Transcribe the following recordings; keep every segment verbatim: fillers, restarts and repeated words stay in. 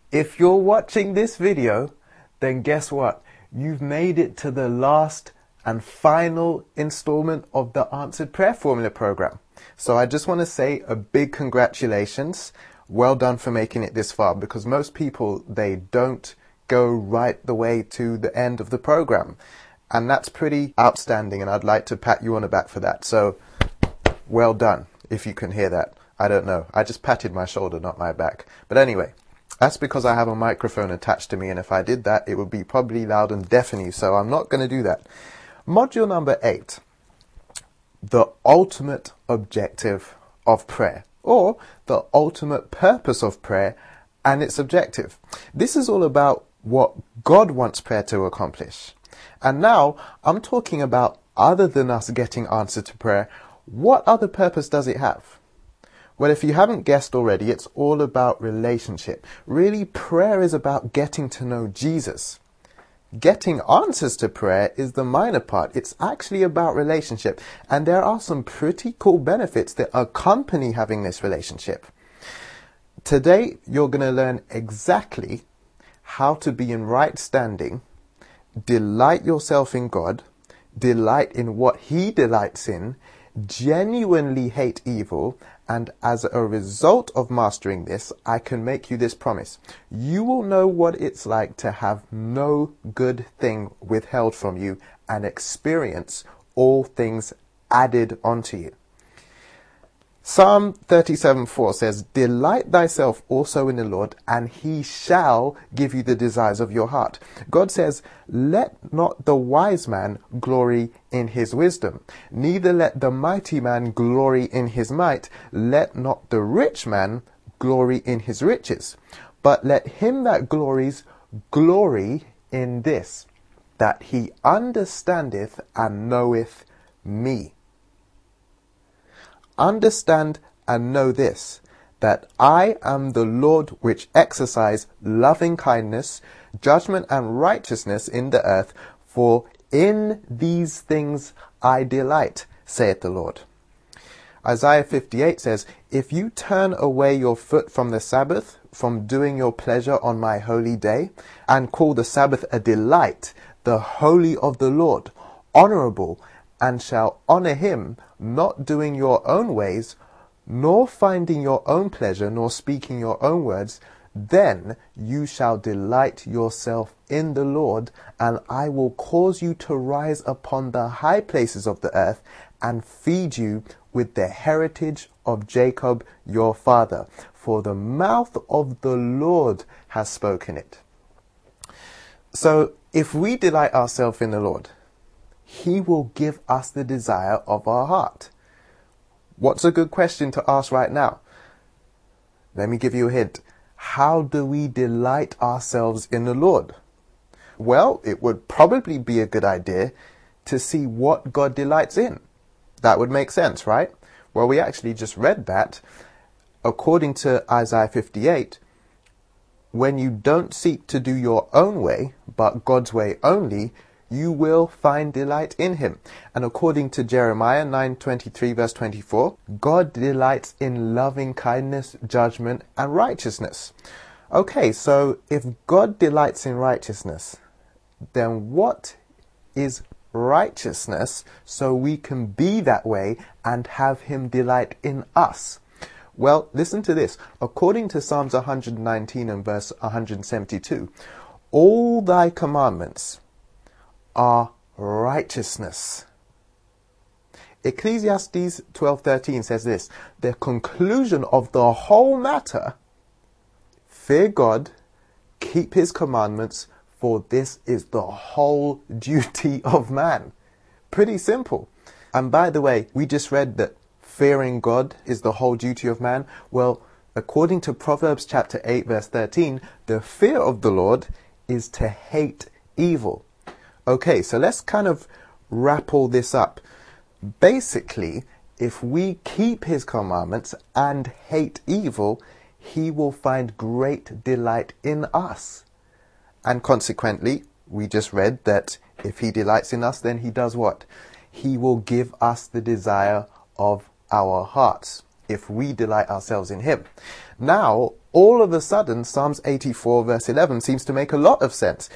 If you're watching this video, then guess what? You've made it to the last and final installment of the Answered Prayer Formula program. So I just want to say a big congratulations. Well done for making it this far, because most people, they don't go right the way to the end of the program. And that's pretty outstanding, and I'd like to pat you on the back for that. So, well done, if you can hear that. I don't know. I just patted my shoulder, not my back. But anyway, that's because I have a microphone attached to me, and if I did that, it would be probably loud and deafen you, so I'm not going to do that. Module number eight, the ultimate objective of prayer, or the ultimate purpose of prayer and its objective. This is all about what God wants prayer to accomplish. And now I'm talking about, other than us getting answer to prayer, what other purpose does it have? Well, if you haven't guessed already, it's all about relationship. Really, prayer is about getting to know Jesus. Getting answers to prayer is the minor part. It's actually about relationship. And there are some pretty cool benefits that accompany having this relationship. Today, you're going to learn exactly how to be in right standing, delight yourself in God, delight in what He delights in, genuinely hate evil, and as a result of mastering this, I can make you this promise. You will know what it's like to have no good thing withheld from you and experience all things added onto you. Psalm thirty-seven four says, "Delight thyself also in the Lord, and He shall give you the desires of your heart." God says, "Let not the wise man glory in his wisdom, neither let the mighty man glory in his might, let not the rich man glory in his riches, but let him that glories glory in this, that he understandeth and knoweth me." Understand and know this, that I am the Lord which exercise loving kindness, judgment and righteousness in the earth, for in these things I delight, saith the Lord. Isaiah fifty-eight says, "If you turn away your foot from the Sabbath, from doing your pleasure on my holy day, and call the Sabbath a delight, the holy of the Lord, honorable, and shall honor him, not doing your own ways, nor finding your own pleasure, nor speaking your own words, then you shall delight yourself in the Lord, and I will cause you to rise upon the high places of the earth, and feed you with the heritage of Jacob your father. For the mouth of the Lord has spoken it." So, if we delight ourselves in the Lord, He will give us the desire of our heart. What's a good question to ask right now? Let me give you a hint. How do we delight ourselves in the Lord? Well, it would probably be a good idea to see what God delights in. That would make sense, right? Well, we actually just read that. According to Isaiah fifty-eight, when you don't seek to do your own way, but God's way only, you will find delight in Him. And according to Jeremiah nine twenty-three verse twenty-four, God delights in loving kindness, judgment, and righteousness. Okay, so if God delights in righteousness, then what is righteousness so we can be that way and have Him delight in us? Well, listen to this. According to Psalms one nineteen and verse one seventy-two, all thy commandments are righteousness. Ecclesiastes twelve thirteen says this, "The conclusion of the whole matter, fear God, keep His commandments, for this is the whole duty of man." Pretty simple. And by the way, we just read that fearing God is the whole duty of man. Well, according to Proverbs chapter eight verse thirteen, the fear of the Lord is to hate evil. Okay, so let's kind of wrap all this up. Basically, if we keep His commandments and hate evil, He will find great delight in us. And consequently, we just read that if He delights in us, then He does what? He will give us the desire of our hearts, if we delight ourselves in Him. Now, all of a sudden, Psalms eighty-four verse eleven seems to make a lot of sense.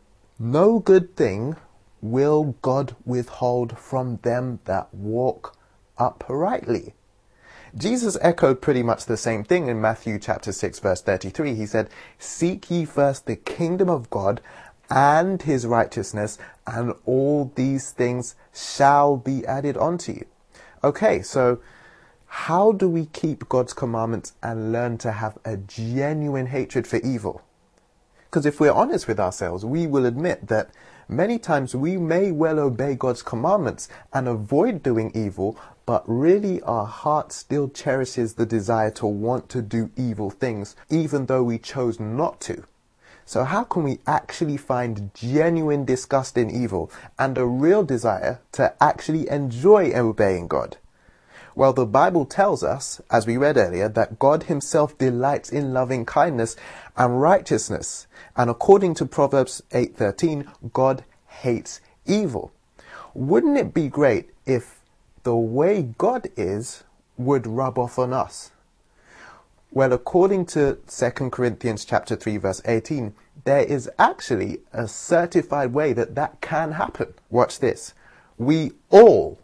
No good thing will God withhold from them that walk uprightly. Jesus echoed pretty much the same thing in Matthew chapter six verse thirty-three. He said, "Seek ye first the kingdom of God and his righteousness, and all these things shall be added unto you." Okay, so how do we keep God's commandments and learn to have a genuine hatred for evil? Because if we're honest with ourselves, we will admit that many times we may well obey God's commandments and avoid doing evil, but really our heart still cherishes the desire to want to do evil things, even though we chose not to. So how can we actually find genuine disgust in evil and a real desire to actually enjoy obeying God? Well, the Bible tells us, as we read earlier, that God himself delights in loving kindness and righteousness. And according to Proverbs eight thirteen, God hates evil. Wouldn't it be great if the way God is would rub off on us? Well, according to Second Corinthians chapter three verse eighteen, there is actually a certified way that that can happen. Watch this. We all,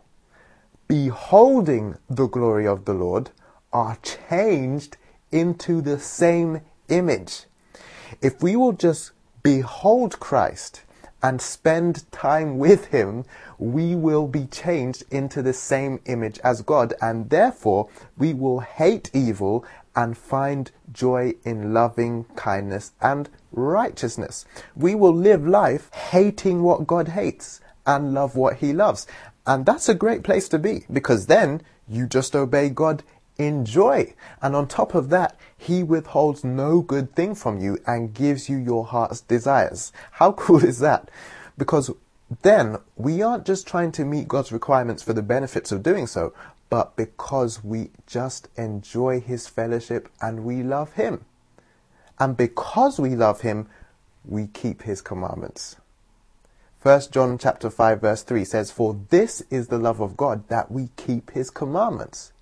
beholding the glory of the Lord, are changed into the same image. If we will just behold Christ and spend time with him, we will be changed into the same image as God, and therefore we will hate evil and find joy in loving kindness and righteousness. We will live life hating what God hates and love what he loves. And that's a great place to be, because then you just obey God in joy. And on top of that, he withholds no good thing from you and gives you your heart's desires. How cool is that? Because then we aren't just trying to meet God's requirements for the benefits of doing so, but because we just enjoy his fellowship and we love him. And because we love him, we keep his commandments. First John chapter five verse three says, "For this is the love of God, that we keep his commandments."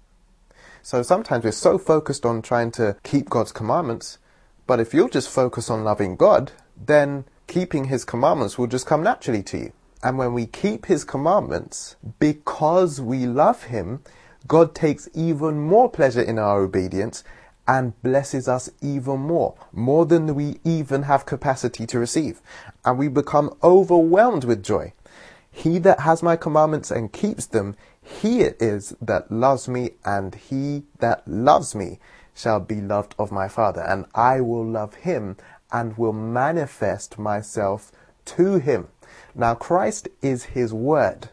So sometimes we're so focused on trying to keep God's commandments, but if you'll just focus on loving God, then keeping his commandments will just come naturally to you. And when we keep his commandments, because we love him, God takes even more pleasure in our obedience and blesses us even more, more than we even have capacity to receive. And we become overwhelmed with joy. He that has my commandments and keeps them, he it is that loves me, and he that loves me shall be loved of my Father. And I will love him and will manifest myself to him. Now Christ is his word.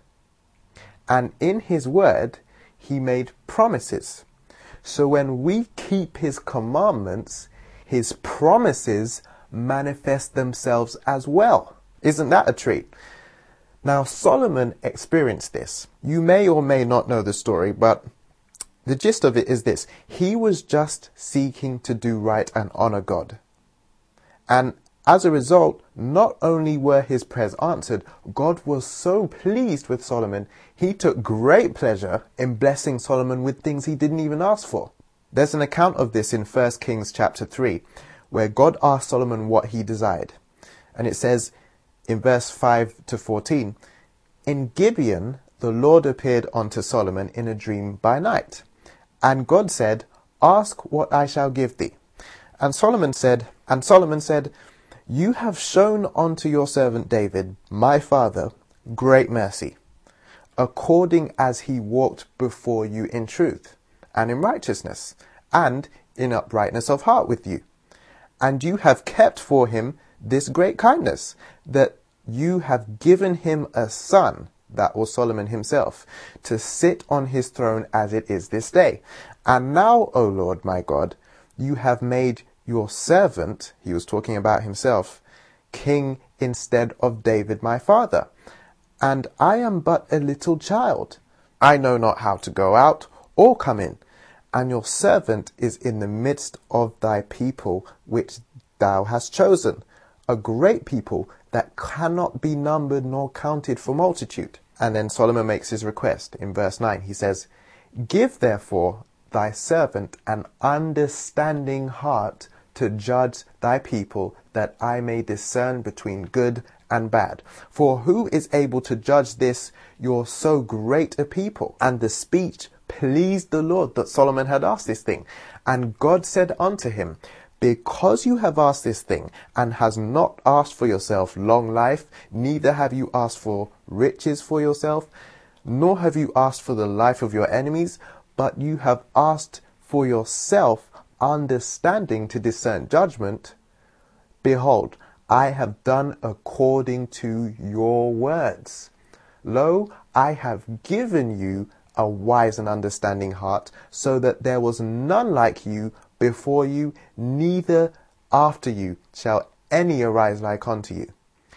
And in his word, he made promises. So when we keep his commandments, his promises manifest themselves as well. Isn't that a treat? Now Solomon experienced this. You may or may not know the story, but the gist of it is this. He was just seeking to do right and honor God. And as a result, not only were his prayers answered, God was so pleased with Solomon, he took great pleasure in blessing Solomon with things he didn't even ask for. There's an account of this in First Kings chapter three, where God asked Solomon what he desired. And it says in verse five to fourteen, "In Gibeon the Lord appeared unto Solomon in a dream by night. And God said, Ask what I shall give thee. And Solomon said, and Solomon said, You have shown unto your servant David, my father, great mercy, according as he walked before you in truth, and in righteousness, and in uprightness of heart with you. And you have kept for him this great kindness, that you have given him a son," that was Solomon himself, "to sit on his throne as it is this day. And now, O Lord my God, you have made your servant," he was talking about himself, "king instead of David my father. And I am but a little child. I know not how to go out or come in. And your servant is in the midst of thy people, which thou hast chosen, a great people that cannot be numbered nor counted for multitude." And then Solomon makes his request in verse nine. He says, "Give therefore thy servant an understanding heart to judge thy people, that I may discern between good and bad. For who is able to judge this, your so great a people? And the speech pleased the Lord that Solomon had asked this thing. And God said unto him, because you have asked this thing, and has not asked for yourself long life, neither have you asked for riches for yourself, nor have you asked for the life of your enemies, but you have asked for yourself understanding to discern judgment, behold, I have done according to your words. Lo, I have given you a wise and understanding heart, so that there was none like you before you, neither after you shall any arise like unto you.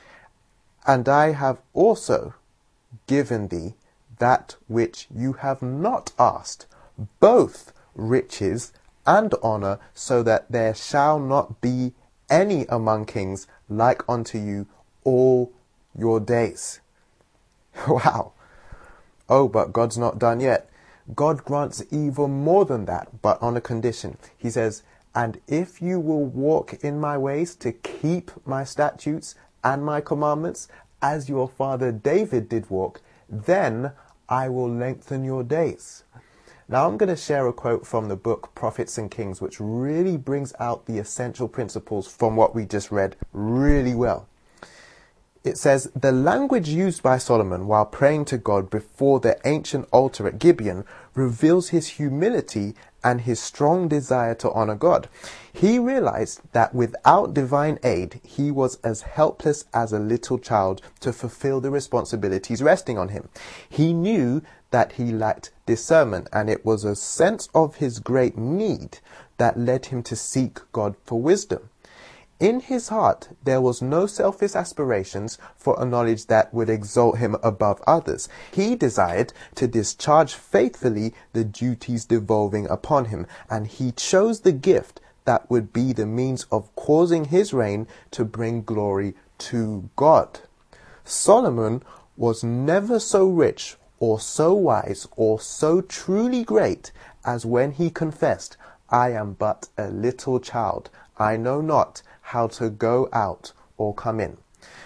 And I have also given thee that which you have not asked, both riches and honour, so that there shall not be any among kings like unto you all your days. Wow. Oh, but God's not done yet. God grants even more than that, but on a condition. He says, and if you will walk in my ways to keep my statutes and my commandments, as your father David did walk, then I will lengthen your days. Now I'm going to share a quote from the book Prophets and Kings, which really brings out the essential principles from what we just read really well. It says, the language used by Solomon while praying to God before the ancient altar at Gibeon reveals his humility and his strong desire to honor God. He realized that without divine aid, he was as helpless as a little child to fulfill the responsibilities resting on him. He knew that he lacked discernment, and it was a sense of his great need that led him to seek God for wisdom. In his heart, there was no selfish aspirations for a knowledge that would exalt him above others. He desired to discharge faithfully the duties devolving upon him, and he chose the gift that would be the means of causing his reign to bring glory to God. Solomon was never so rich or so wise or so truly great as when he confessed, I am but a little child. I know not how to go out or come in.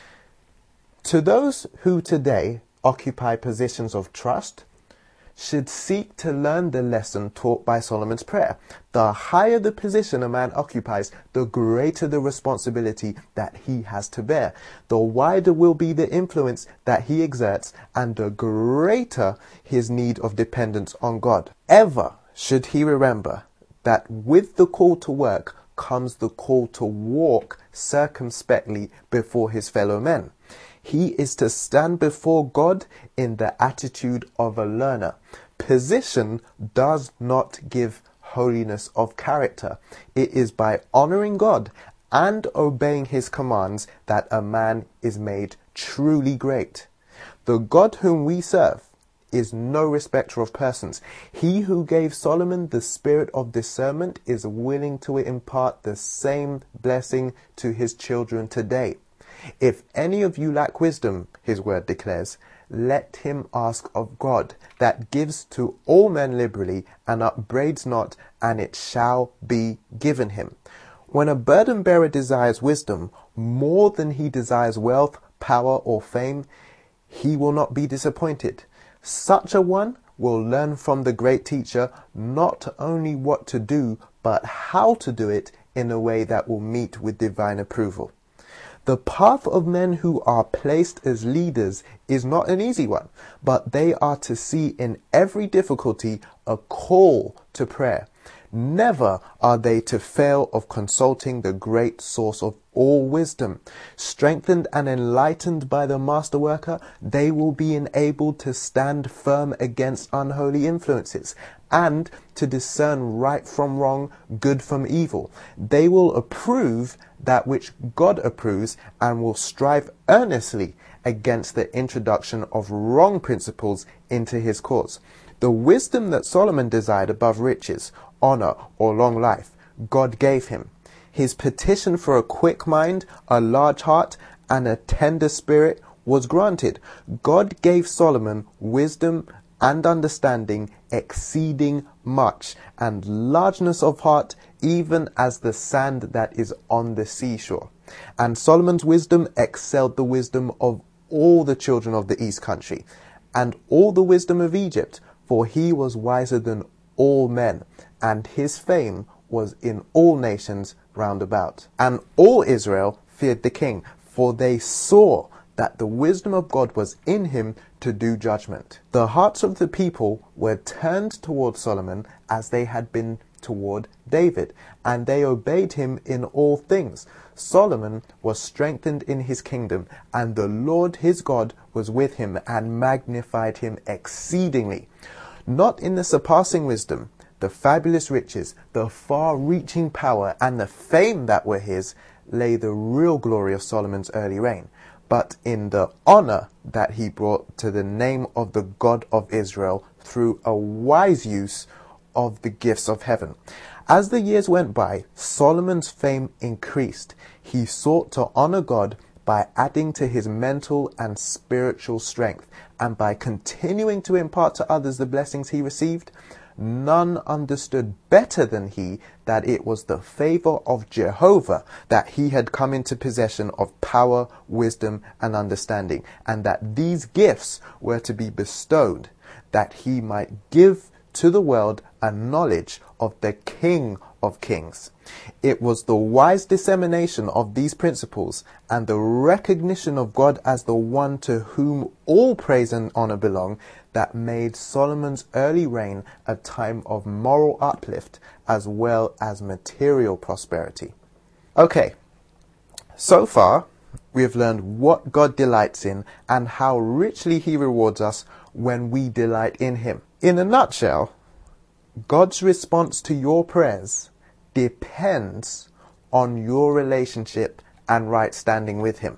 To those who today occupy positions of trust, should seek to learn the lesson taught by Solomon's prayer. The higher the position a man occupies, the greater the responsibility that he has to bear. The wider will be the influence that he exerts, and the greater his need of dependence on God. Ever should he remember that with the call to work comes the call to walk circumspectly before his fellow men. He is to stand before God in the attitude of a learner. Position does not give holiness of character. It is by honoring God and obeying his commands that a man is made truly great. The God whom we serve is no respecter of persons. He who gave Solomon the spirit of discernment is willing to impart the same blessing to his children today. If any of you lack wisdom, his word declares, let him ask of God, that gives to all men liberally and upbraids not, and it shall be given him. When a burden bearer desires wisdom more than he desires wealth, power, or fame, he will not be disappointed. Such a one will learn from the great teacher not only what to do, but how to do it in a way that will meet with divine approval. The path of men who are placed as leaders is not an easy one, but they are to see in every difficulty a call to prayer. Never are they to fail of consulting the great source of all wisdom. Strengthened and enlightened by the master worker, they will be enabled to stand firm against unholy influences and to discern right from wrong, good from evil. They will approve that which God approves and will strive earnestly against the introduction of wrong principles into his cause. The wisdom that Solomon desired above riches, honor, or long life, God gave him. His petition for a quick mind, a large heart, and a tender spirit was granted. God gave Solomon wisdom and understanding exceeding much, and largeness of heart, even as the sand that is on the seashore. And Solomon's wisdom excelled the wisdom of all the children of the east country, and all the wisdom of Egypt, for he was wiser than all men, and his fame was in all nations round about. And all Israel feared the king, for they saw that the wisdom of God was in him to do judgment. The hearts of the people were turned toward Solomon as they had been toward David, and they obeyed him in all things. Solomon was strengthened in his kingdom, and the Lord his God was with him and magnified him exceedingly. Not in the surpassing wisdom, the fabulous riches, the far-reaching power, and the fame that were his lay the real glory of Solomon's early reign, but in the honor that he brought to the name of the God of Israel through a wise use of the gifts of heaven. As the years went by, Solomon's fame increased. He sought to honor God by adding to his mental and spiritual strength, and by continuing to impart to others the blessings he received. None understood better than he that it was the favor of Jehovah that he had come into possession of power, wisdom, and understanding, and that these gifts were to be bestowed, that he might give to the world a knowledge of the King of Kings. It was the wise dissemination of these principles and the recognition of God as the one to whom all praise and honor belong that made Solomon's early reign a time of moral uplift as well as material prosperity. Okay, so far we have learned what God delights in and how richly he rewards us when we delight in him. In a nutshell, God's response to your prayers depends on your relationship and right standing with him.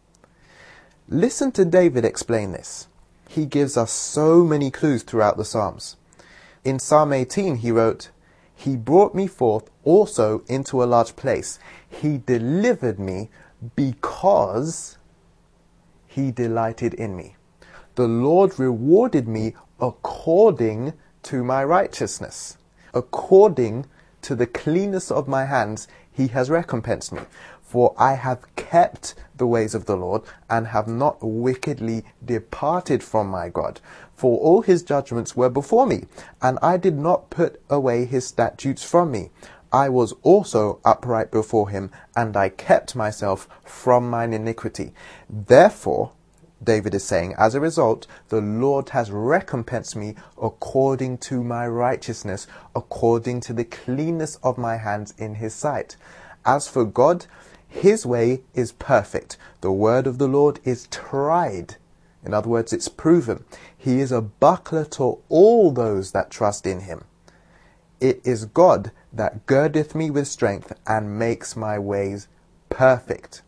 Listen to David explain this. He gives us so many clues throughout the Psalms. In Psalm eighteen he wrote, "He brought me forth also into a large place. He delivered me because he delighted in me. The Lord rewarded me according to my righteousness. According to the cleanness of my hands, he has recompensed me. For I have kept the ways of the Lord, and have not wickedly departed from my God. For all his judgments were before me, and I did not put away his statutes from me. I was also upright before him, and I kept myself from mine iniquity. Therefore," David is saying, "as a result, the Lord has recompensed me according to my righteousness, according to the cleanness of my hands in his sight. As for God, his way is perfect. The word of the Lord is tried." In other words, it's proven. "He is a buckler to all those that trust in him. It is God that girdeth me with strength and makes my ways perfect."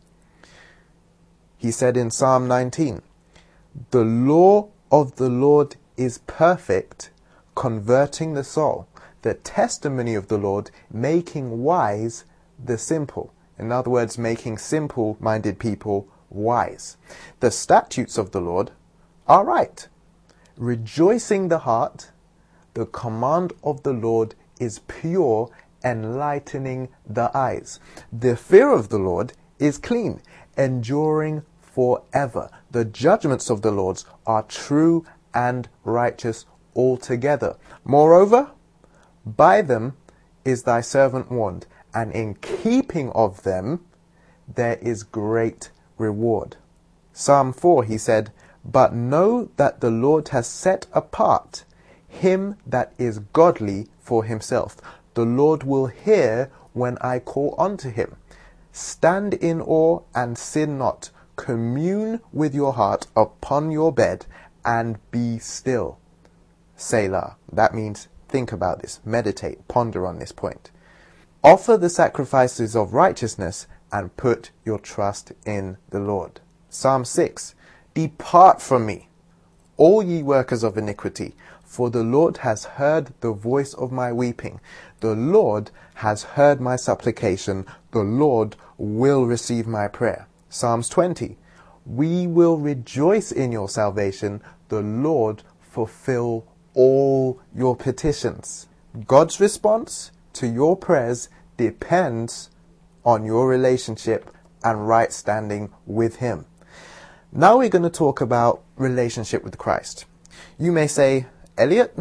He said in Psalm nineteen, "The law of the Lord is perfect, converting the soul. The testimony of the Lord, making wise the simple." In other words, making simple-minded people wise. "The statutes of the Lord are right, rejoicing the heart. The command of the Lord is pure, enlightening the eyes. The fear of the Lord is clean, enduring forever. The judgments of the Lord are true and righteous altogether. Moreover, by them is thy servant warned, and in keeping of them there is great reward." Psalm four, he said, "But know that the Lord has set apart him that is godly for himself. The Lord will hear when I call unto him. Stand in awe and sin not. Commune with your heart upon your bed and be still." Selah. That means think about this, meditate, ponder on this point. "Offer the sacrifices of righteousness and put your trust in the Lord." Psalm six, "Depart from me, all ye workers of iniquity, for the Lord has heard the voice of my weeping. The Lord has heard my supplication. The Lord will receive my prayer." Psalms twenty, "We will rejoice in your salvation. The Lord fulfill all your petitions." God's response to your prayers depends on your relationship and right standing with Him. Now we're going to talk about relationship with Christ. You may say, Elliot,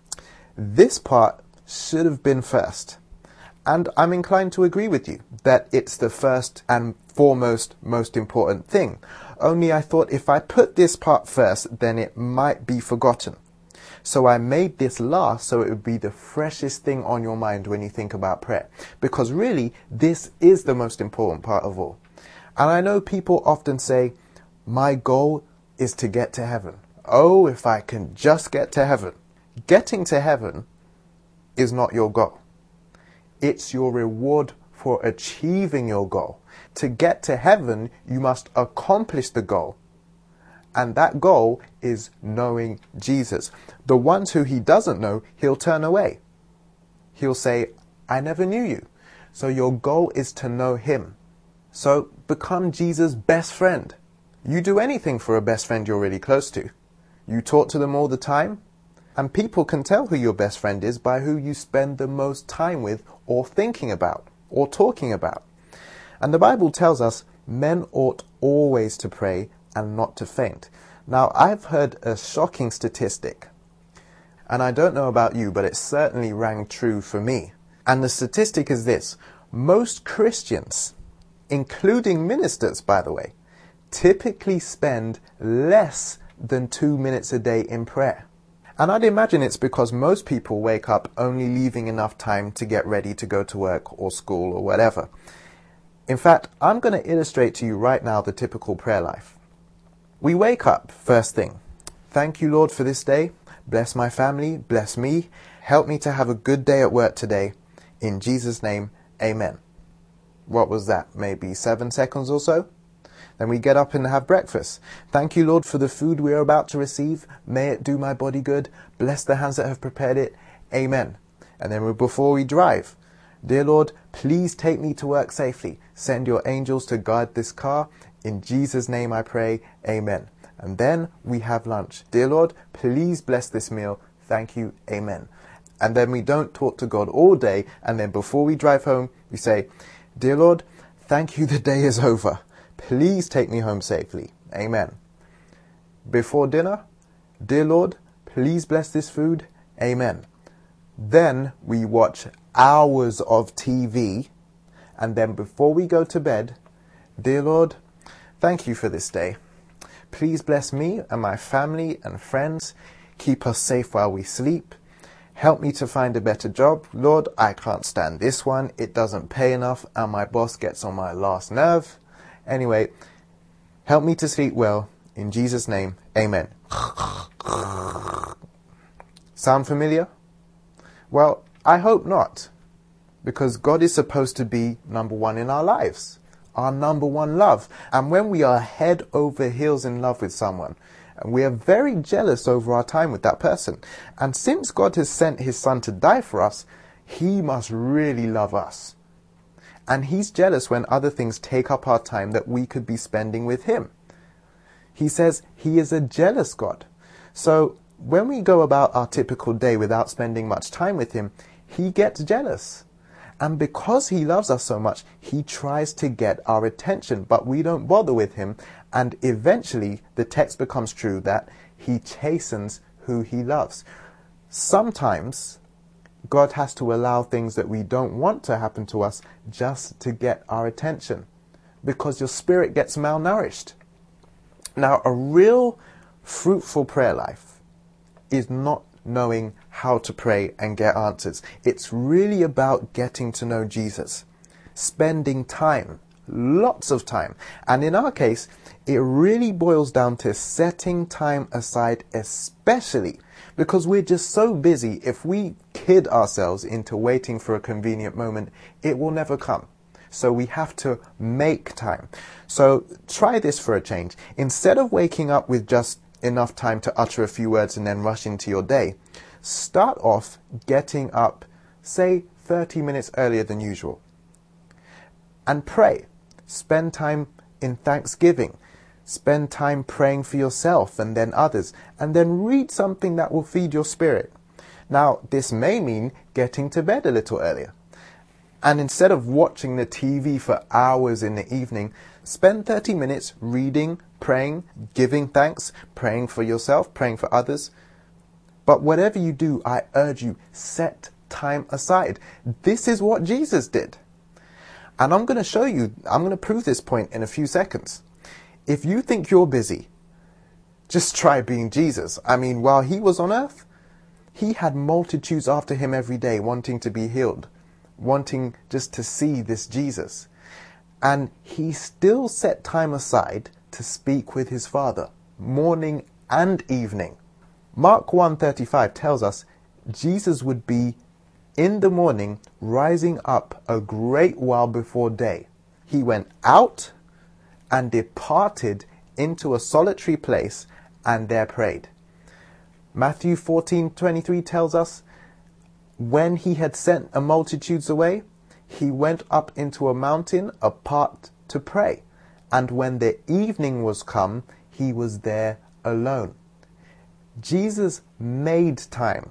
this part should have been first. And I'm inclined to agree with you that it's the first and foremost most important thing. Only I thought if I put this part first, then it might be forgotten. So I made this last so it would be the freshest thing on your mind when you think about prayer. Because really, this is the most important part of all. And I know people often say, my goal is to get to heaven. Oh, if I can just get to heaven. Getting to heaven is not your goal. It's your reward for achieving your goal. To get to heaven, you must accomplish the goal. And that goal is knowing Jesus. The ones who He doesn't know, He'll turn away. He'll say, I never knew you. So your goal is to know Him. So become Jesus' best friend. You do anything for a best friend you're really close to. You talk to them all the time. And people can tell who your best friend is by who you spend the most time with or thinking about or talking about. And the Bible tells us men ought always to pray and not to faint. Now, I've heard a shocking statistic. And I don't know about you, but it certainly rang true for me. And the statistic is this. Most Christians, including ministers, by the way, typically spend less than two minutes a day in prayer. And I'd imagine it's because most people wake up only leaving enough time to get ready to go to work or school or whatever. In fact, I'm going to illustrate to you right now the typical prayer life. We wake up first thing. Thank you, Lord, for this day. Bless my family. Bless me. Help me to have a good day at work today. In Jesus' name, amen. What was that? Maybe seven seconds or so? Then we get up and have breakfast. Thank you, Lord, for the food we are about to receive. May it do my body good. Bless the hands that have prepared it. Amen. And then before we drive, dear Lord, please take me to work safely. Send your angels to guard this car. In Jesus' name I pray. Amen. And then we have lunch. Dear Lord, please bless this meal. Thank you. Amen. And then we don't talk to God all day. And then before we drive home, we say, dear Lord, thank you. The day is over. Please take me home safely. Amen. Before dinner, dear Lord, please bless this food. Amen. Then we watch hours of T V. And then before we go to bed, dear Lord, thank you for this day. Please bless me and my family and friends. Keep us safe while we sleep. Help me to find a better job. Lord, I can't stand this one. It doesn't pay enough and my boss gets on my last nerve. Anyway, help me to sleep well. In Jesus' name, amen. Sound familiar? Well, I hope not. Because God is supposed to be number one in our lives. Our number one love. And when we are head over heels in love with someone, and we are very jealous over our time with that person. And since God has sent His Son to die for us, He must really love us. And He's jealous when other things take up our time that we could be spending with Him. He says He is a jealous God. So when we go about our typical day without spending much time with Him, He gets jealous. And because He loves us so much, He tries to get our attention, but we don't bother with Him. And eventually the text becomes true that He chastens who He loves. Sometimes God has to allow things that we don't want to happen to us just to get our attention, because your spirit gets malnourished. Now, a real fruitful prayer life is not knowing how to pray and get answers. It's really about getting to know Jesus, spending time, lots of time. And in our case, it really boils down to setting time aside, especially because we're just so busy. If we kid ourselves into waiting for a convenient moment, it will never come. So we have to make time. So try this for a change. Instead of waking up with just enough time to utter a few words and then rush into your day, start off getting up, say, thirty minutes earlier than usual. And pray. Spend time in thanksgiving. Spend time praying for yourself and then others. And then read something that will feed your spirit. Now, this may mean getting to bed a little earlier. And instead of watching the T V for hours in the evening, spend thirty minutes reading, praying, giving thanks, praying for yourself, praying for others. But whatever you do, I urge you, set time aside. This is what Jesus did. And I'm going to show you, I'm going to prove this point in a few seconds. If you think you're busy, just try being Jesus. I mean, while he was on earth, he had multitudes after him every day wanting to be healed, wanting just to see this Jesus. And he still set time aside to speak with his Father, morning and evening. Mark one thirty-five tells us Jesus would be in the morning rising up a great while before day. He went out and departed into a solitary place and there prayed. Matthew fourteen twenty-three tells us, when he had sent a multitudes away, he went up into a mountain apart to pray. And when the evening was come, he was there alone. Jesus made time.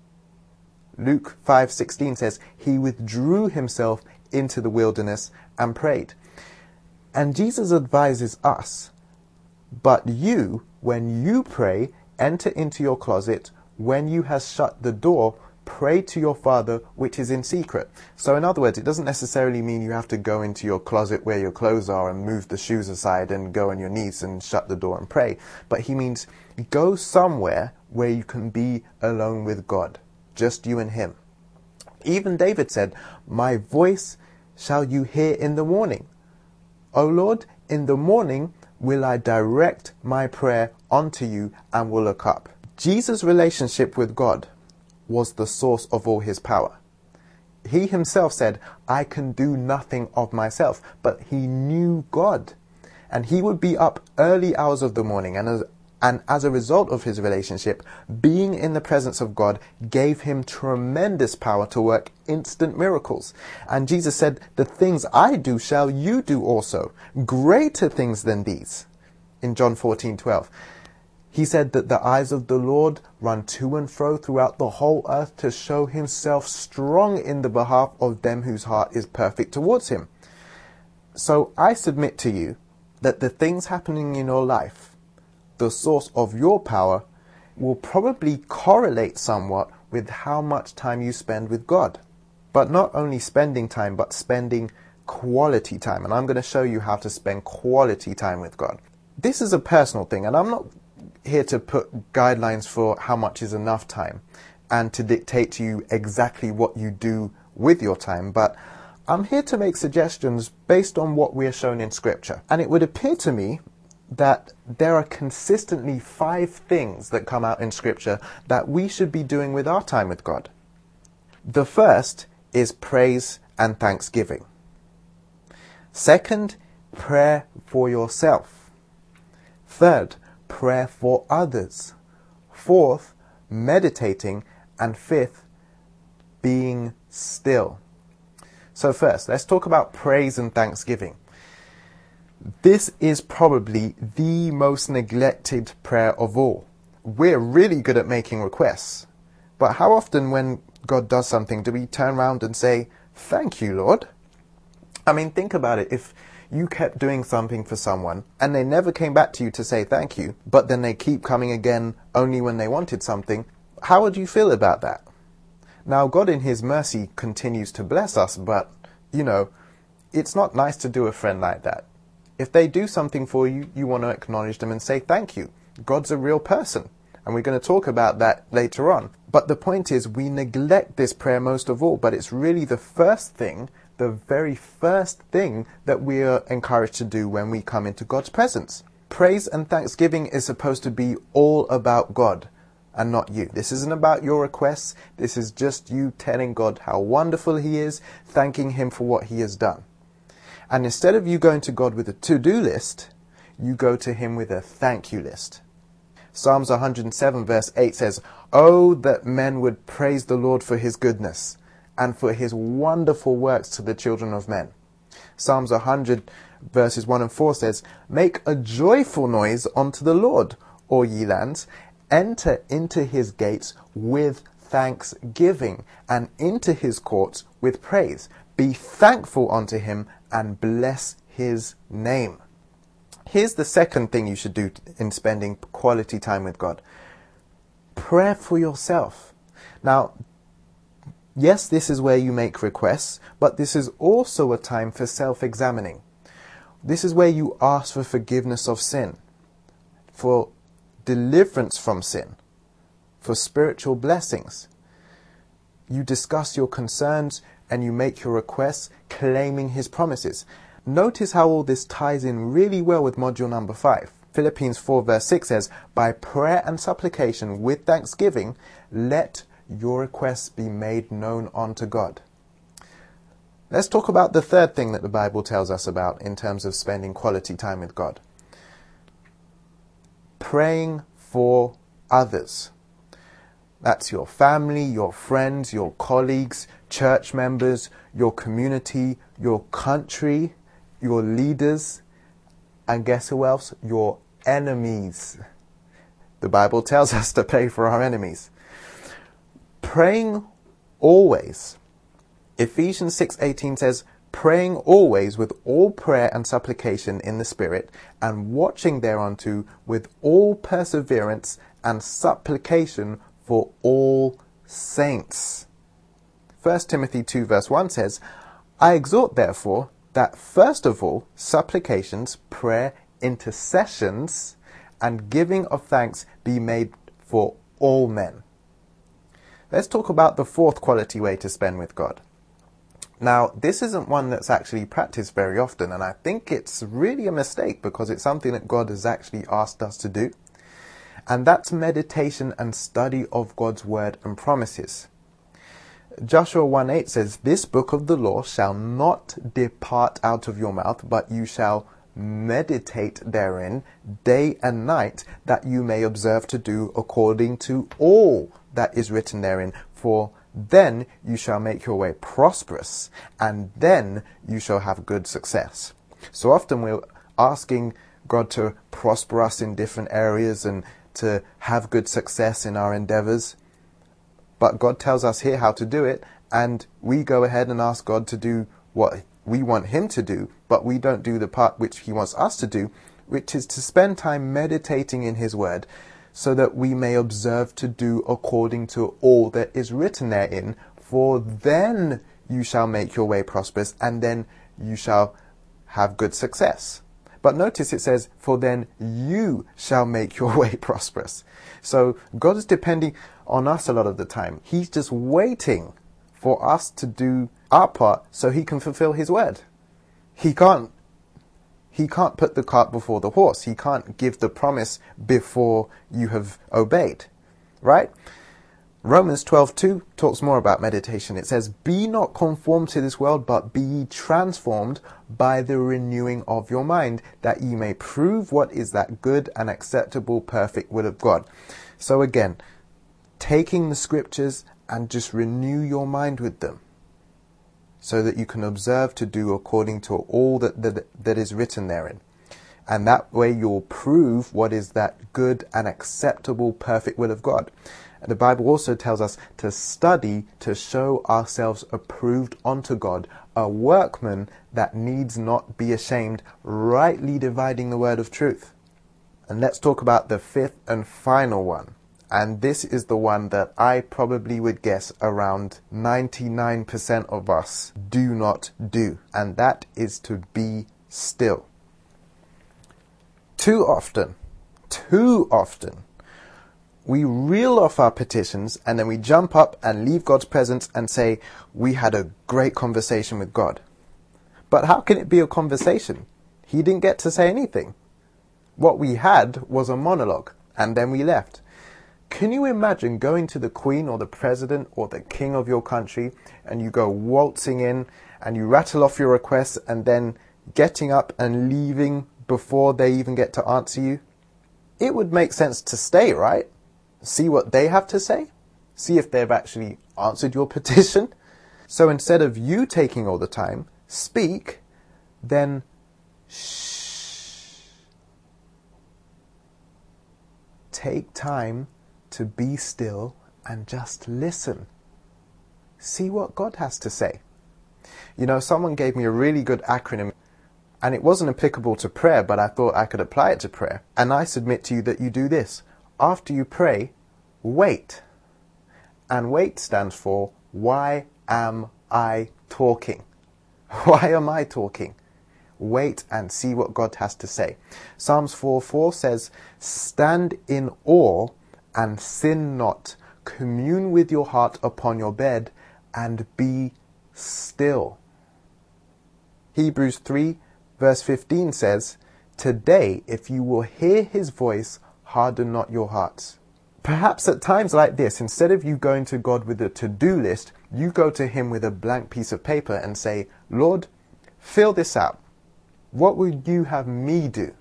Luke five sixteen says, he withdrew himself into the wilderness and prayed. And Jesus advises us, but you, when you pray, enter into your closet. When you have shut the door, pray to your Father which is in secret. So in other words, it doesn't necessarily mean you have to go into your closet where your clothes are and move the shoes aside and go on your knees and shut the door and pray. But he means go somewhere where you can be alone with God, just you and him. Even David said, my voice shall you hear in the morning. O Lord, in the morning will I direct my prayer unto you and will look up. Jesus' relationship with God was the source of all his power. He himself said, I can do nothing of myself, but he knew God. And he would be up early hours of the morning, and as, and as a result of his relationship, being in the presence of God gave him tremendous power to work instant miracles. And Jesus said, the things I do shall you do also, greater things than these. In John fourteen twelve. He said that the eyes of the Lord run to and fro throughout the whole earth to show himself strong in the behalf of them whose heart is perfect towards him. So I submit to you that the things happening in your life, the source of your power, will probably correlate somewhat with how much time you spend with God. But not only spending time, but spending quality time. And I'm going to show you how to spend quality time with God. This is a personal thing, and I'm not here to put guidelines for how much is enough time and to dictate to you exactly what you do with your time, but I'm here to make suggestions based on what we are shown in Scripture. And it would appear to me that there are consistently five things that come out in Scripture that we should be doing with our time with God. The first is praise and thanksgiving. Second, prayer for yourself. Third, prayer for others. Fourth, meditating. And fifth, being still. So first, let's talk about praise and thanksgiving. This is probably the most neglected prayer of all. We're really good at making requests. But how often when God does something do we turn around and say, thank you, Lord? I mean, think about it. If you kept doing something for someone and they never came back to you to say thank you, but then they keep coming again only when they wanted something, how would you feel about that? Now, God in his mercy continues to bless us, but, you know, it's not nice to do a friend like that. If they do something for you, you want to acknowledge them and say thank you. God's a real person, and we're going to talk about that later on. But the point is, we neglect this prayer most of all, but it's really the first thing, the very first thing that we are encouraged to do when we come into God's presence. Praise and thanksgiving is supposed to be all about God and not you. This isn't about your requests. This is just you telling God how wonderful he is, thanking him for what he has done. And instead of you going to God with a to-do list, you go to him with a thank you list. Psalms one hundred seven verse eight says, "Oh, that men would praise the Lord for his goodness and for his wonderful works to the children of men." Psalms one hundred verses one and four says, "Make a joyful noise unto the Lord, all ye lands. Enter into his gates with thanksgiving, and into his courts with praise. Be thankful unto him and bless his name. Here's the second thing you should do in spending quality time with God. Prayer for yourself. Now, yes, this is where you make requests, but this is also a time for self-examining. This is where you ask for forgiveness of sin, for deliverance from sin, for spiritual blessings. You discuss your concerns and you make your requests claiming his promises. Notice how all this ties in really well with module number five. Philippians four verse six says, by prayer and supplication with thanksgiving, let your requests be made known unto God. Let's talk about the third thing that the Bible tells us about in terms of spending quality time with God. Praying for others. That's your family, your friends, your colleagues, church members, your community, your country, your leaders, and guess who else? Your enemies. The Bible tells us to pray for our enemies. Praying always. Ephesians six eighteen says, praying always with all prayer and supplication in the Spirit, and watching thereunto with all perseverance and supplication for all saints. First Timothy two verse one says, I exhort therefore that first of all supplications, prayer, intercessions, and giving of thanks be made for all men. Let's talk about the fourth quality way to spend with God. Now, this isn't one that's actually practiced very often, and I think it's really a mistake because it's something that God has actually asked us to do. And that's meditation and study of God's word and promises. Joshua one eight says, this book of the law shall not depart out of your mouth, but you shall meditate therein day and night, that you may observe to do according to all that is written therein. For then you shall make your way prosperous, and then you shall have good success. So often we're asking God to prosper us in different areas and to have good success in our endeavors. But God tells us here how to do it, and we go ahead and ask God to do what we want him to do, but we don't do the part which he wants us to do, which is to spend time meditating in his word, so that we may observe to do according to all that is written therein. For then you shall make your way prosperous, and then you shall have good success. But notice it says, for then you shall make your way prosperous. So God is depending on us a lot of the time. He's just waiting for us to do our part so he can fulfill his word. He can't He can't put the cart before the horse. He can't give the promise before you have obeyed. Right? Romans twelve two talks more about meditation. It says, be not conformed to this world, but be ye transformed by the renewing of your mind, that ye may prove what is that good and acceptable, perfect will of God. So again, taking the scriptures and just renew your mind with them, so that you can observe to do according to all that, that, that is written therein. And that way you'll prove what is that good and acceptable, perfect will of God. And the Bible also tells us to study to show ourselves approved unto God, a workman that needs not be ashamed, rightly dividing the word of truth. And let's talk about the fifth and final one. And this is the one that I probably would guess around ninety-nine percent of us do not do. And that is to be still. Too often, too often, we reel off our petitions and then we jump up and leave God's presence and say, we had a great conversation with God. But how can it be a conversation? He didn't get to say anything. What we had was a monologue, and then we left. Can you imagine going to the Queen or the President or the King of your country and you go waltzing in and you rattle off your requests and then getting up and leaving before they even get to answer you? It would make sense to stay, right? See what they have to say. See if they've actually answered your petition. So instead of you taking all the time, speak, then shh. Take time to be still and just listen. See what God has to say. You know, someone gave me a really good acronym, and it wasn't applicable to prayer, but I thought I could apply it to prayer. And I submit to you that you do this. After you pray, wait. And wait stands for, why am I talking? Why am I talking? Wait and see what God has to say. Psalms four four says, stand in awe and sin not. Commune with your heart upon your bed and be still. Hebrews three verse fifteen says, today, if you will hear his voice, harden not your hearts. Perhaps at times like this, instead of you going to God with a to-do list, you go to him with a blank piece of paper and say, Lord, fill this out. What would you have me do?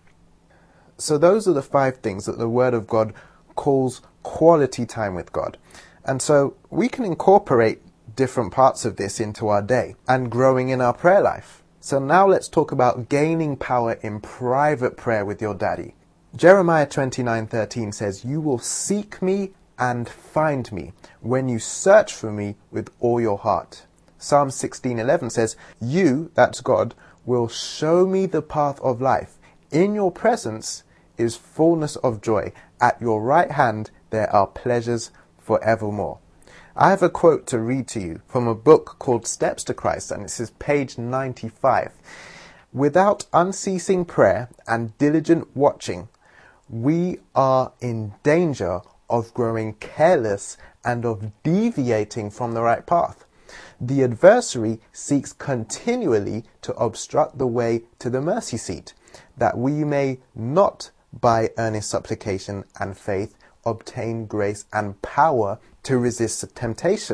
So those are the five things that the Word of God calls quality time with God. And so we can incorporate different parts of this into our day and growing in our prayer life. So now let's talk about gaining power in private prayer with your daddy. Jeremiah twenty-nine thirteen says, you will seek me and find me when you search for me with all your heart. Psalm sixteen eleven says, you, that's God, will show me the path of life. In your presence is fullness of joy. At your right hand there are pleasures forevermore. I have a quote to read to you from a book called Steps to Christ, and it says page ninety-five. Without unceasing prayer and diligent watching, we are in danger of growing careless and of deviating from the right path. The adversary seeks continually to obstruct the way to the mercy seat, that we may not, by earnest supplication and faith, obtain grace and power to resist temptation.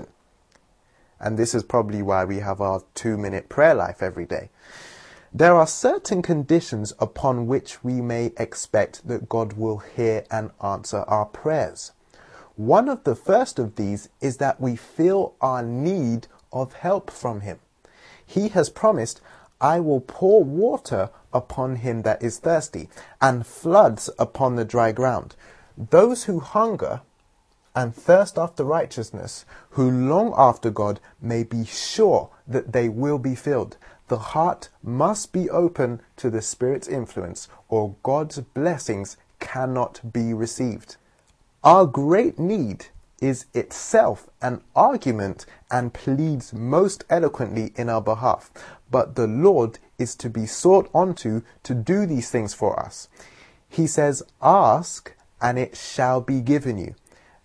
And this is probably why we have our two-minute prayer life every day. There are certain conditions upon which we may expect that God will hear and answer our prayers. One of the first of these is that we feel our need of help from him. He has promised, I will pour water upon him that is thirsty, and floods upon the dry ground. Those who hunger and thirst after righteousness, who long after God, may be sure that they will be filled. The heart must be open to the Spirit's influence, or God's blessings cannot be received. Our great need is itself an argument and pleads most eloquently in our behalf. But the Lord is to be sought unto to do these things for us. He says, ask, and it shall be given you.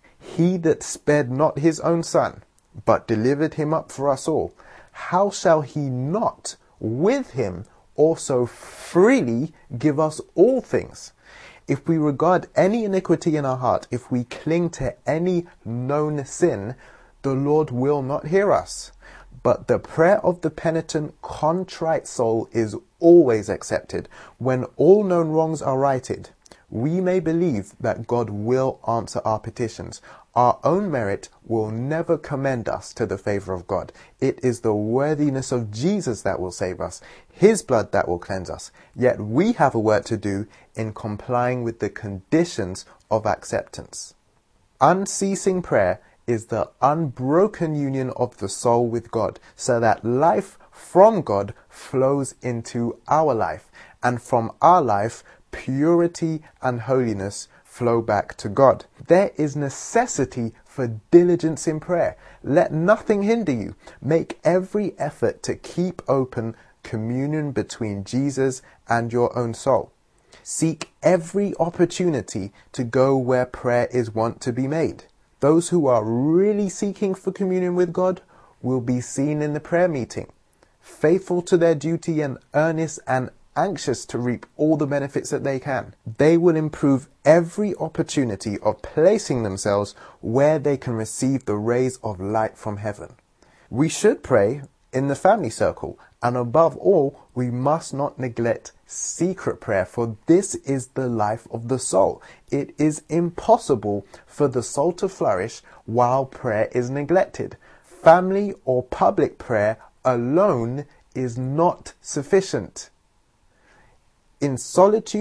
He that spared not his own son, but delivered him up for us all, how shall he not with him also freely give us all things? If we regard any iniquity in our heart, if we cling to any known sin, the Lord will not hear us. But the prayer of the penitent, contrite soul is always accepted. When all known wrongs are righted, we may believe that God will answer our petitions. Our own merit will never commend us to the favor of God. It is the worthiness of Jesus that will save us, his blood that will cleanse us. Yet we have a work to do in complying with the conditions of acceptance. Unceasing prayer is the unbroken union of the soul with God, so that life from God flows into our life, and from our life, purity and holiness flow back to God. There is necessity for diligence in prayer. Let nothing hinder you. Make every effort to keep open communion between Jesus and your own soul. Seek every opportunity to go where prayer is wont to be made. Those who are really seeking for communion with God will be seen in the prayer meeting, faithful to their duty and earnest and anxious to reap all the benefits that they can. They will improve every opportunity of placing themselves where they can receive the rays of light from heaven. We should pray in the family circle, and above all, we must not neglect secret prayer, for this is the life of the soul. It is impossible for the soul to flourish while prayer is neglected. Family or public prayer alone is not sufficient. In solitude,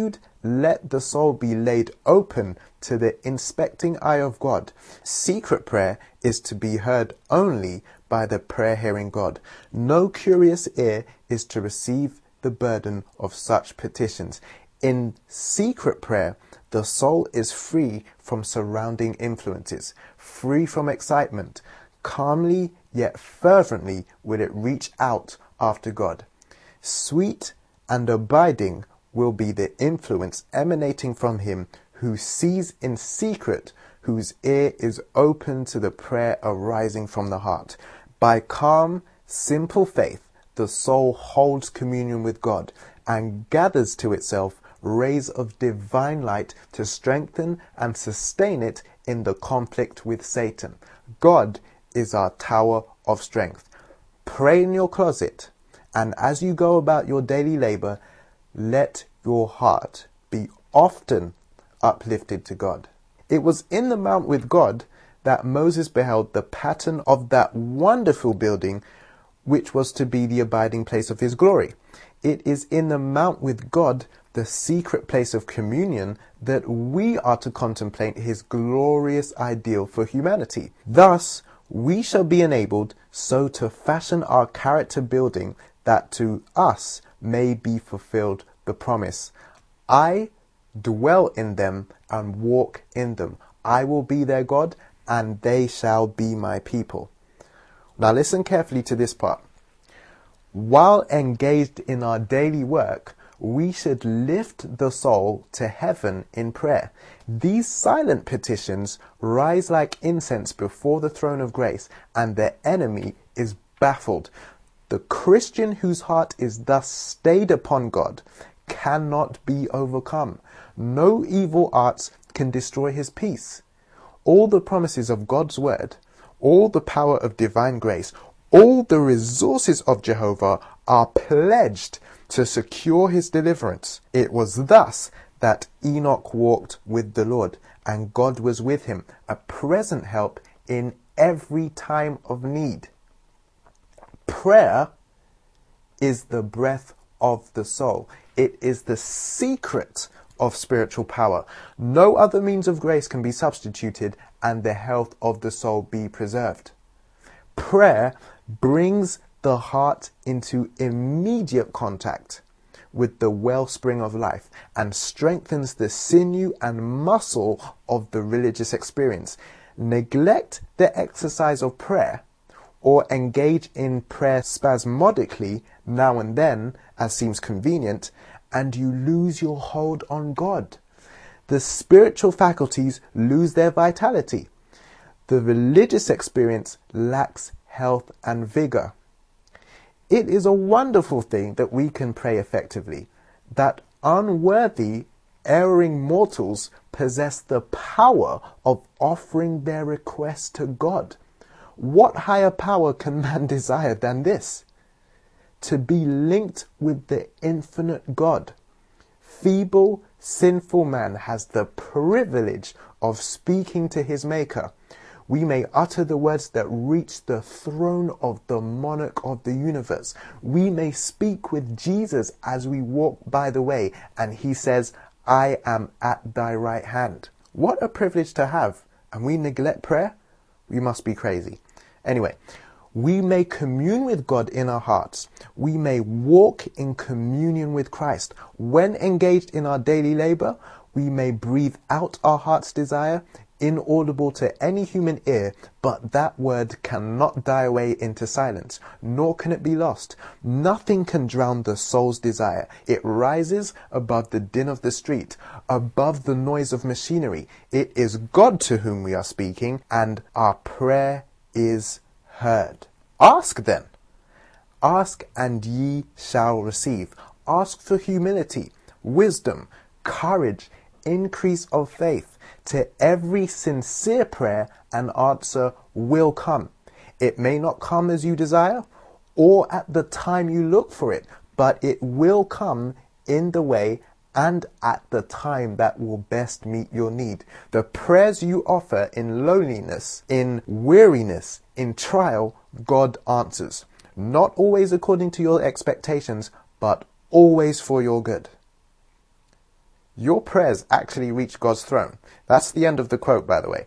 let the soul be laid open to the inspecting eye of God. Secret prayer is to be heard only by the prayer-hearing God. No curious ear is to receive the burden of such petitions. In secret prayer, the soul is free from surrounding influences, free from excitement. Calmly yet fervently will it reach out after God. Sweet and abiding will be the influence emanating from him who sees in secret, whose ear is open to the prayer arising from the heart. By calm, simple faith, the soul holds communion with God and gathers to itself rays of divine light to strengthen and sustain it in the conflict with Satan. God is our tower of strength. Pray in your closet, and as you go about your daily labor, let your heart be often uplifted to God. It was in the mount with God that Moses beheld the pattern of that wonderful building which was to be the abiding place of his glory. It is in the mount with God, the secret place of communion, that we are to contemplate his glorious ideal for humanity. Thus, we shall be enabled so to fashion our character building that to us may be fulfilled the promise, I dwell in them and walk in them. I will be their God, and they shall be my people. Now listen carefully to this part. While engaged in our daily work, we should lift the soul to heaven in prayer. These silent petitions rise like incense before the throne of grace, and the enemy is baffled. The Christian whose heart is thus stayed upon God cannot be overcome. No evil arts can destroy his peace. All the promises of God's word, all the power of divine grace, all the resources of Jehovah are pledged to secure his deliverance. It was thus that Enoch walked with the Lord, and God was with him, a present help in every time of need. Prayer is the breath of the soul. It is the secret of spiritual power. No other means of grace can be substituted and the health of the soul be preserved. Prayer brings the heart into immediate contact with the wellspring of life and strengthens the sinew and muscle of the religious experience. Neglect the exercise of prayer or engage in prayer spasmodically now and then as seems convenient, and you lose your hold on God. The spiritual faculties lose their vitality. The religious experience lacks health and vigor. It is a wonderful thing that we can pray effectively, that unworthy, erring mortals possess the power of offering their requests to God. What higher power can man desire than this? To be linked with the infinite God. Feeble, sinful man has the privilege of speaking to his Maker. We may utter the words that reach the throne of the monarch of the universe. We may speak with Jesus as we walk by the way, and he says, I am at thy right hand. What a privilege to have. And we neglect prayer? We must be crazy. Anyway, we may commune with God in our hearts. We may walk in communion with Christ. When engaged in our daily labor, we may breathe out our heart's desire, inaudible to any human ear, but that word cannot die away into silence, nor can it be lost. Nothing can drown the soul's desire. It rises above the din of the street, above the noise of machinery. It is God to whom we are speaking, and our prayer is heard. Ask then. Ask and ye shall receive. Ask for humility, wisdom, courage, increase of faith. To every sincere prayer an answer will come. It may not come as you desire or at the time you look for it, but it will come in the way and at the time that will best meet your need. The prayers you offer in loneliness, in weariness, in trial, God answers. Not always according to your expectations, but always for your good. your prayers actually reach God's throne. That's the end of the quote, by the way.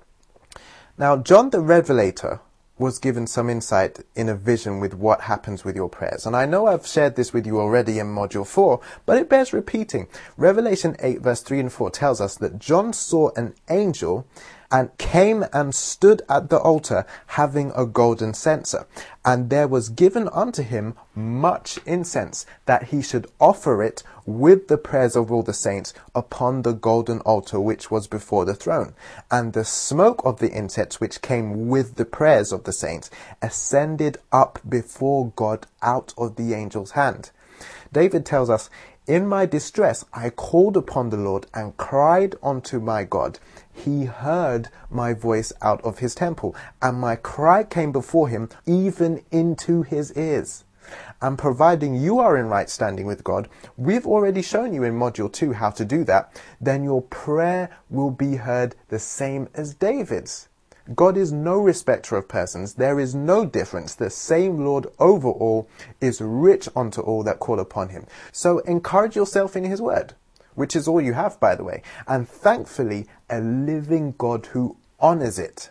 Now, John the Revelator was given some insight in a vision with what happens with your prayers. And I know I've shared this with you already in module four, but it bears repeating. Revelation eight verse three and four tells us that John saw an angel and came and stood at the altar having a golden censer. And there was given unto him much incense, that he should offer it with the prayers of all the saints upon the golden altar which was before the throne. And the smoke of the incense which came with the prayers of the saints ascended up before God out of the angel's hand. David tells us, in my distress I called upon the Lord and cried unto my God. He heard my voice out of his temple, and my cry came before him, even into his ears. And providing you are in right standing with God, we've already shown you in module two how to do that, then your prayer will be heard the same as David's. God is no respecter of persons. There is no difference. The same Lord over all is rich unto all that call upon him. So encourage yourself in his word, which is all you have, by the way, and thankfully a living God who honors it.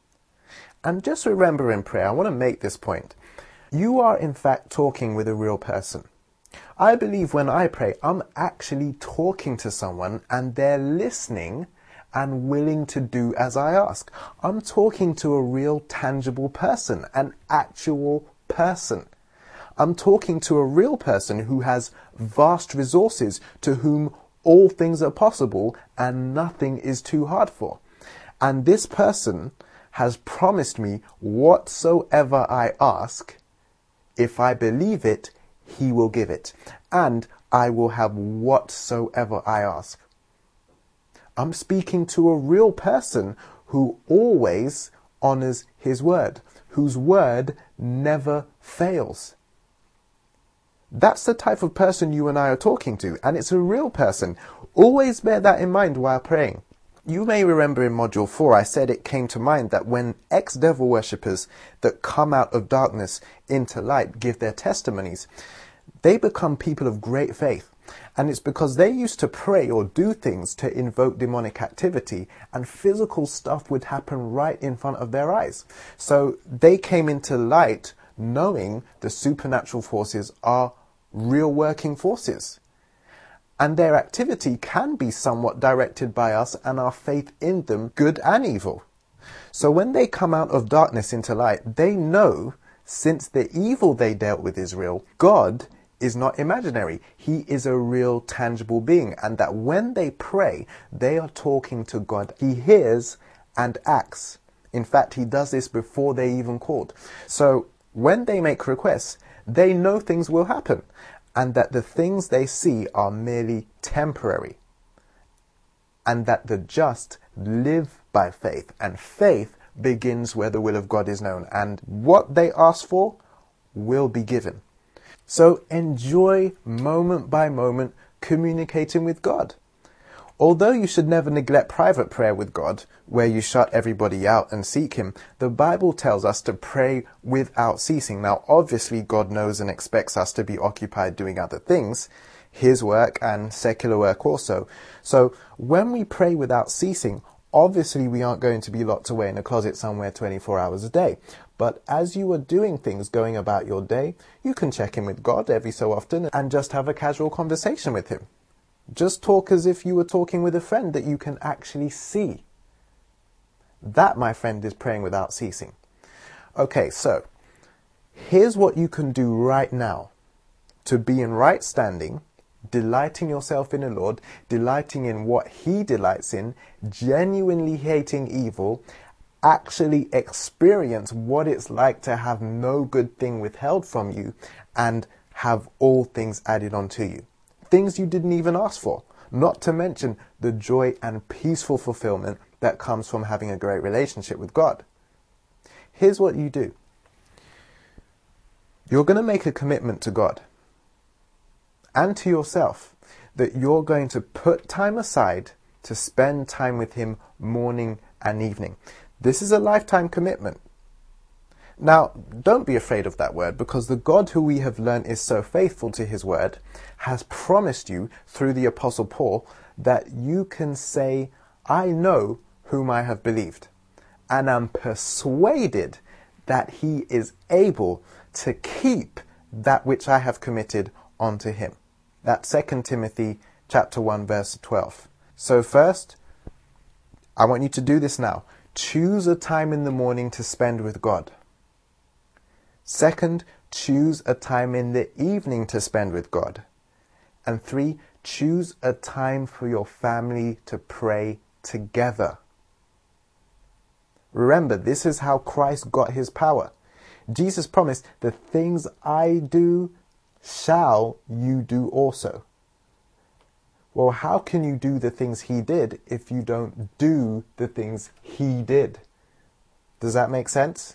And just remember in prayer, I want to make this point. You are in fact talking with a real person. I believe when I pray, I'm actually talking to someone and they're listening and willing to do as I ask. I'm talking to a real tangible person, an actual person. I'm talking to a real person who has vast resources, to whom all things are possible and nothing is too hard for. And this person has promised me whatsoever I ask, if I believe it, he will give it, and I will have whatsoever I ask. I'm speaking to a real person who always honors his word, whose word never fails. That's the type of person you and I are talking to, and it's a real person. Always bear that in mind while praying. You may remember in module four, I said it came to mind that when ex-devil worshippers that come out of darkness into light give their testimonies, they become people of great faith. And it's because they used to pray or do things to invoke demonic activity, and physical stuff would happen right in front of their eyes. So they came into light knowing the supernatural forces are real working forces. And their activity can be somewhat directed by us and our faith in them, good and evil. So when they come out of darkness into light, they know, since the evil they dealt with is real, God is not imaginary. He is a real tangible being, and that when they pray, they are talking to God. He hears and acts. In fact, he does this before they even called. So when they make requests, they know things will happen, and that the things they see are merely temporary, and that the just live by faith, and faith begins where the will of God is known, and what they ask for will be given. So enjoy moment by moment communicating with God. Although you should never neglect private prayer with God, where you shut everybody out and seek him, the Bible tells us to pray without ceasing. Now, obviously, God knows and expects us to be occupied doing other things, his work and secular work also. So when we pray without ceasing, obviously we aren't going to be locked away in a closet somewhere twenty-four hours a day. But as you are doing things, going about your day, you can check in with God every so often and just have a casual conversation with him. Just talk as if you were talking with a friend that you can actually see. That, my friend, is praying without ceasing. Okay, so here's what you can do right now to be in right standing, delighting yourself in the Lord, delighting in what he delights in, genuinely hating evil, actually experience what it's like to have no good thing withheld from you and have all things added onto you. Things you didn't even ask for, not to mention the joy and peaceful fulfillment that comes from having a great relationship with God. Here's what you do. You're going to make a commitment to God and to yourself that you're going to put time aside to spend time with him morning and evening. This is a lifetime commitment. Now, don't be afraid of that word, because the God who we have learned is so faithful to his word has promised you through the Apostle Paul that you can say, I know whom I have believed, and am persuaded that he is able to keep that which I have committed unto him. That's Second Timothy chapter one, verse twelve. So first, I want you to do this now. Choose a time in the morning to spend with God. Second, choose a time in the evening to spend with God. And three, choose a time for your family to pray together. Remember, this is how Christ got his power. Jesus promised, the things I do shall you do also. Well, how can you do the things he did if you don't do the things he did? Does that make sense?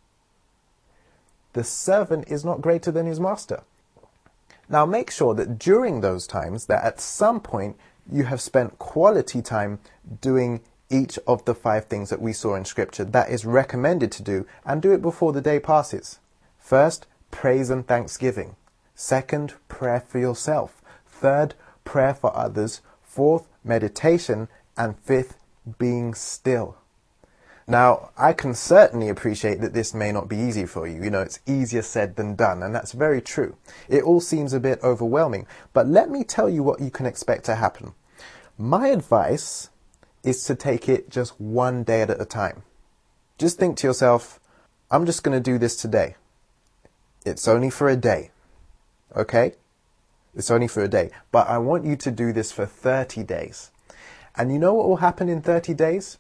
The servant is not greater than his master. Now make sure that during those times, that at some point you have spent quality time doing each of the five things that we saw in Scripture that is recommended to do, and do it before the day passes. First, praise and thanksgiving. Second, prayer for yourself. Third, prayer for others. Fourth, meditation. And fifth, being still. Now, I can certainly appreciate that this may not be easy for you. You know, it's easier said than done, and that's very true. It all seems a bit overwhelming, but let me tell you what you can expect to happen. My advice is to take it just one day at a time. Just think to yourself, I'm just going to do this today. It's only for a day. Okay? It's only for a day. But I want you to do this for thirty days. And you know what will happen in thirty days?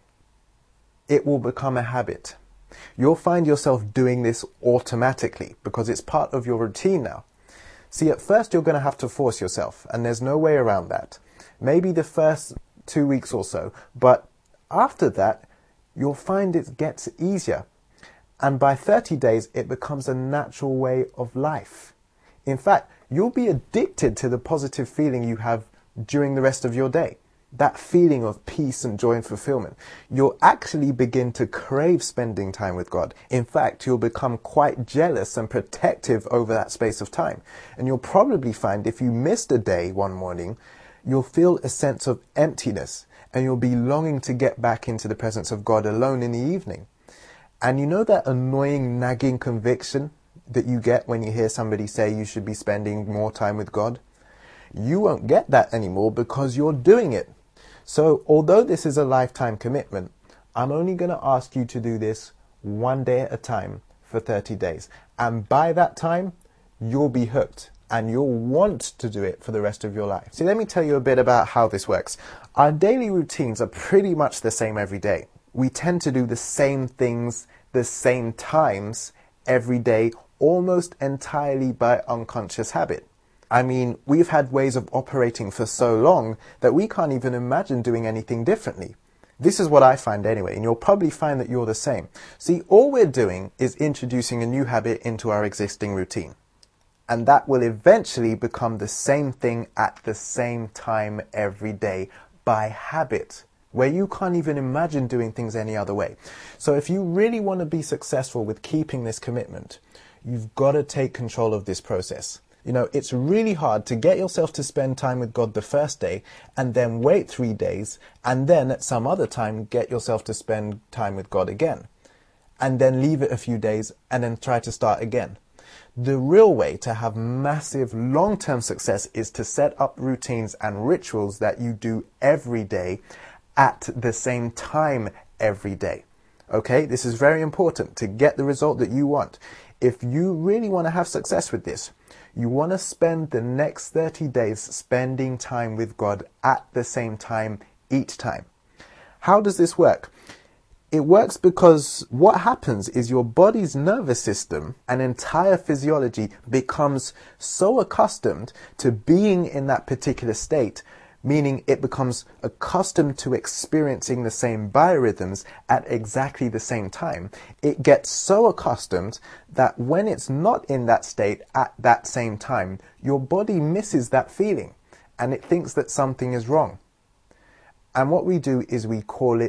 It will become a habit. You'll find yourself doing this automatically because it's part of your routine now. See, at first you're going to have to force yourself, and there's no way around that. Maybe the first two weeks or so, but after that, you'll find it gets easier. And by thirty days, it becomes a natural way of life. In fact, you'll be addicted to the positive feeling you have during the rest of your day. That feeling of peace and joy and fulfillment. You'll actually begin to crave spending time with God. In fact, you'll become quite jealous and protective over that space of time. And you'll probably find if you missed a day one morning, you'll feel a sense of emptiness, and you'll be longing to get back into the presence of God alone in the evening. And you know that annoying, nagging conviction that you get when you hear somebody say you should be spending more time with God? You won't get that anymore because you're doing it. So although this is a lifetime commitment, I'm only going to ask you to do this one day at a time for thirty days. And by that time, you'll be hooked and you'll want to do it for the rest of your life. So let me tell you a bit about how this works. Our daily routines are pretty much the same every day. We tend to do the same things, the same times every day, almost entirely by unconscious habit. I mean, we've had ways of operating for so long that we can't even imagine doing anything differently. This is what I find anyway, and you'll probably find that you're the same. See, all we're doing is introducing a new habit into our existing routine. And that will eventually become the same thing at the same time every day by habit, where you can't even imagine doing things any other way. So if you really want to be successful with keeping this commitment, you've got to take control of this process. You know, it's really hard to get yourself to spend time with God the first day and then wait three days and then at some other time get yourself to spend time with God again and then leave it a few days and then try to start again. The real way to have massive long-term success is to set up routines and rituals that you do every day at the same time every day. Okay, this is very important to get the result that you want. If you really want to have success with this, you want to spend the next thirty days spending time with God at the same time each time. How does this work? It works because what happens is your body's nervous system and entire physiology becomes so accustomed to being in that particular state, meaning it becomes accustomed to experiencing the same biorhythms at exactly the same time. It gets so accustomed that when it's not in that state at that same time, your body misses that feeling and it thinks that something is wrong. And what we do is we call it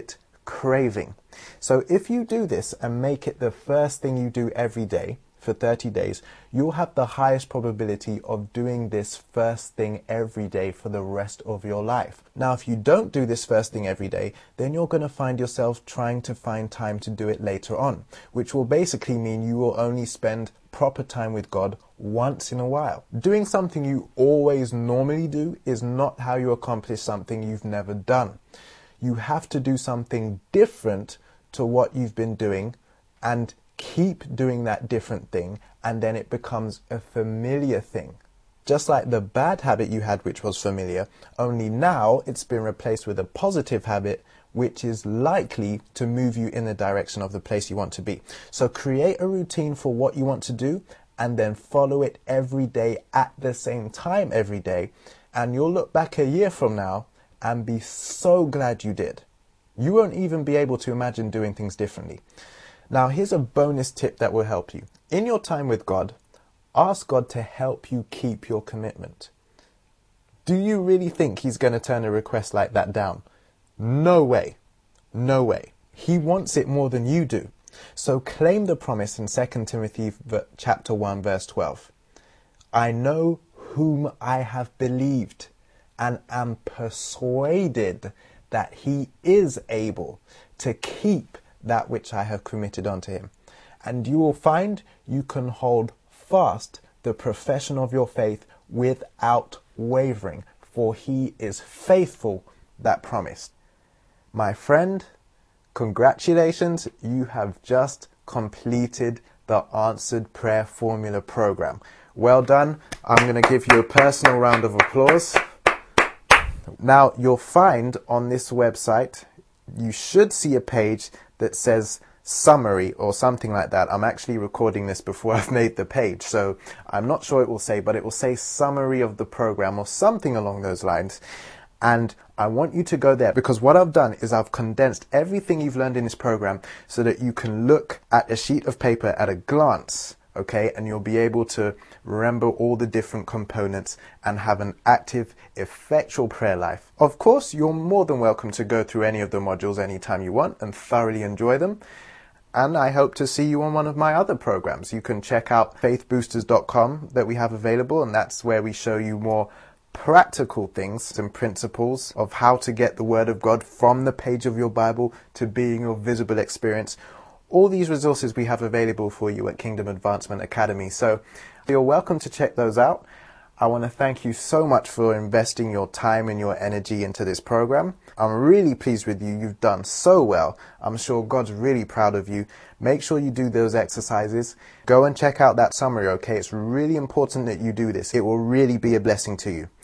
craving. So if you do this and make it the first thing you do every day for thirty days, you'll have the highest probability of doing this first thing every day for the rest of your life. Now, if you don't do this first thing every day, then you're going to find yourself trying to find time to do it later on, which will basically mean you will only spend proper time with God once in a while. Doing something you always normally do is not how you accomplish something you've never done. You have to do something different to what you've been doing and keep doing that different thing, and then it becomes a familiar thing. Just like the bad habit you had, which was familiar, only now it's been replaced with a positive habit, which is likely to move you in the direction of the place you want to be. So create a routine for what you want to do, and then follow it every day at the same time every day, and you'll look back a year from now and be so glad you did. You won't even be able to imagine doing things differently. Now, here's a bonus tip that will help you. In your time with God, ask God to help you keep your commitment. Do you really think He's going to turn a request like that down? No way. No way. He wants it more than you do. So claim the promise in Second Timothy chapter one, verse twelve. I know whom I have believed and am persuaded that He is able to keep that which I have committed unto Him. And you will find you can hold fast the profession of your faith without wavering, for He is faithful that promised. My friend, congratulations, you have just completed the Answered Prayer Formula program. Well done. I'm going to give you a personal round of applause. Now, you'll find on this website, you should see a page that says summary or something like that. I'm actually recording this before I've made the page, so I'm not sure it will say, but it will say summary of the program or something along those lines. And I want you to go there, because what I've done is I've condensed everything you've learned in this program so that you can look at a sheet of paper at a glance, okay? And you'll be able to remember all the different components and have an active, effectual prayer life. Of course, you're more than welcome to go through any of the modules anytime you want and thoroughly enjoy them. And I hope to see you on one of my other programs. You can check out faith boosters dot com that we have available, and that's where we show you more practical things and principles of how to get the Word of God from the page of your Bible to being your visible experience. All these resources we have available for you at Kingdom Advancement Academy. So you're welcome to check those out. I want to thank you so much for investing your time and your energy into this program. I'm really pleased with you. You've done so well. I'm sure God's really proud of you. Make sure you do those exercises. Go and check out that summary, okay? It's really important that you do this. It will really be a blessing to you.